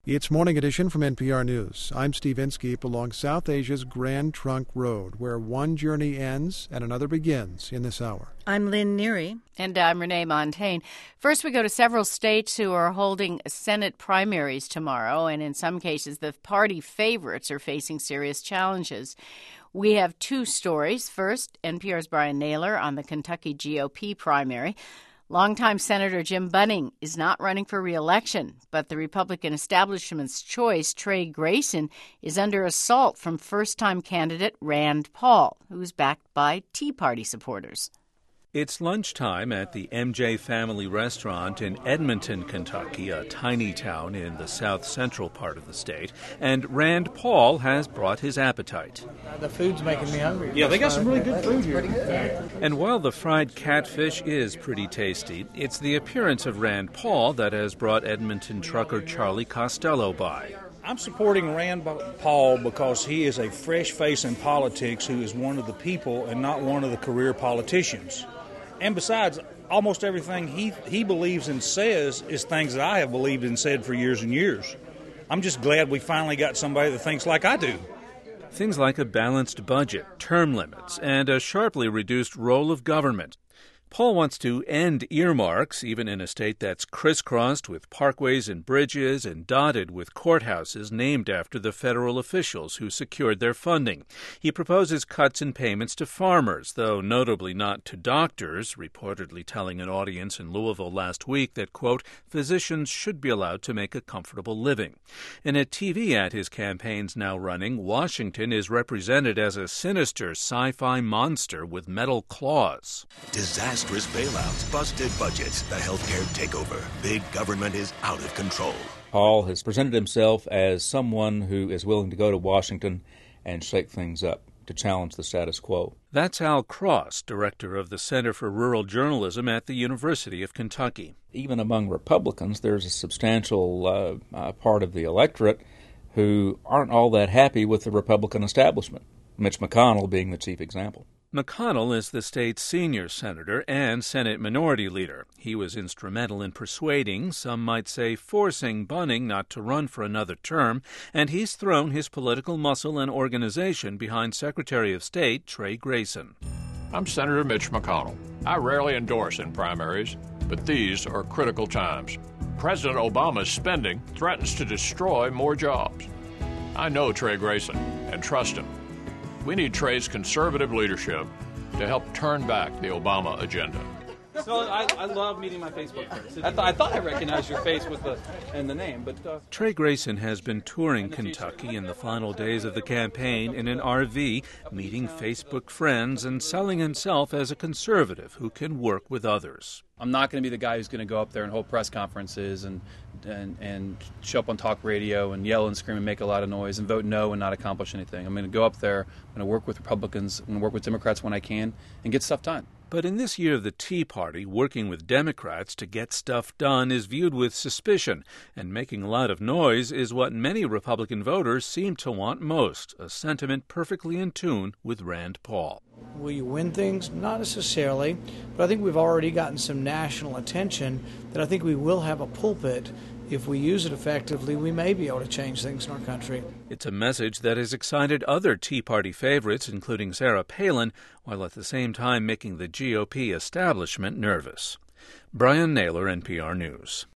It's Morning Edition from NPR News. I'm Steve Inskeep along South Asia's Grand Trunk Road, where one journey ends and another begins in this hour. I'm Lynn Neary. And I'm Renee Montaigne. First, we go to several states who are holding Senate primaries tomorrow, and in some cases, the party favorites are facing serious challenges. We have two stories. First, NPR's Brian Naylor on the Kentucky GOP primary. Longtime Senator Jim Bunning is not running for re-election, but the Republican establishment's choice, Trey Grayson, is under assault from first-time candidate Rand Paul, who's backed by Tea Party supporters. It's lunchtime at the MJ Family Restaurant in Edmonton, Kentucky, a tiny town in the south-central part of the state, and Rand Paul has brought his appetite. The food's making me hungry. Yeah, they got some really good food here. And while the fried catfish is pretty tasty, it's the appearance of Rand Paul that has brought Edmonton trucker Charlie Costello by. I'm supporting Rand Paul because he is a fresh face in politics who is one of the people and not one of the career politicians. And besides, almost everything he believes and says is things that I have believed and said for years and years. I'm just glad we finally got somebody that thinks like I do. Things like a balanced budget, term limits, and a sharply reduced role of government. Paul wants to end earmarks, even in a state that's crisscrossed with parkways and bridges and dotted with courthouses named after the federal officials who secured their funding. He proposes cuts in payments to farmers, though notably not to doctors, reportedly telling an audience in Louisville last week that, quote, physicians should be allowed to make a comfortable living. In a TV ad his campaign's now running, Washington is represented as a sinister sci-fi monster with metal claws. Disastrous bailouts, busted budgets, the healthcare takeover. Big government is out of control. Paul has presented himself as someone who is willing to go to Washington and shake things up, to challenge the status quo. That's Al Cross, director of the Center for Rural Journalism at the University of Kentucky. Even among Republicans, there's a substantial part of the electorate who aren't all that happy with the Republican establishment, Mitch McConnell being the chief example. McConnell is the state's senior senator and Senate minority leader. He was instrumental in persuading, some might say forcing, Bunning not to run for another term, and he's thrown his political muscle and organization behind Secretary of State Trey Grayson. I'm Senator Mitch McConnell. I rarely endorse in primaries, but these are critical times. President Obama's spending threatens to destroy more jobs. I know Trey Grayson and trust him. We need Trey's conservative leadership to help turn back the Obama agenda. So I love meeting my Facebook friends. I thought I recognized your face with the name, but... Trey Grayson has been touring Kentucky in the final days of the campaign in an RV, meeting Facebook friends and selling himself as a conservative who can work with others. I'm not going to be the guy who's going to go up there and hold press conferences and show up on talk radio and yell and scream and make a lot of noise and vote no and not accomplish anything. I'm going to go up there, I'm going to work with Republicans, I'm going to work with Democrats when I can and get stuff done. But in this year of the Tea Party, working with Democrats to get stuff done is viewed with suspicion, and making a lot of noise is what many Republican voters seem to want most, a sentiment perfectly in tune with Rand Paul. Will you win things? Not necessarily, but I think we've already gotten some national attention that I think we will have a pulpit. If we use it effectively, we may be able to change things in our country. It's a message that has excited other Tea Party favorites, including Sarah Palin, while at the same time making the GOP establishment nervous. Brian Naylor, NPR News.